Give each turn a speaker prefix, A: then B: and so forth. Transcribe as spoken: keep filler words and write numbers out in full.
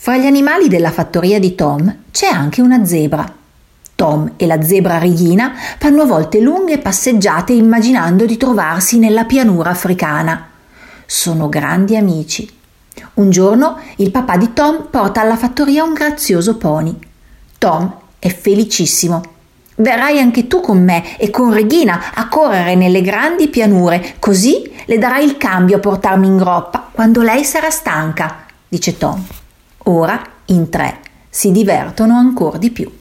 A: Fra gli animali della fattoria di Tom c'è anche una zebra. Tom e la zebra Regina fanno a volte lunghe passeggiate immaginando di trovarsi nella pianura africana. Sono grandi amici. Un giorno il papà di Tom porta alla fattoria un grazioso pony. Tom è felicissimo. Verrai anche tu con me e con Regina a correre nelle grandi pianure, così le darai il cambio a portarmi in groppa quando lei sarà stanca, dice Tom. Ora in tre si divertono ancora di più.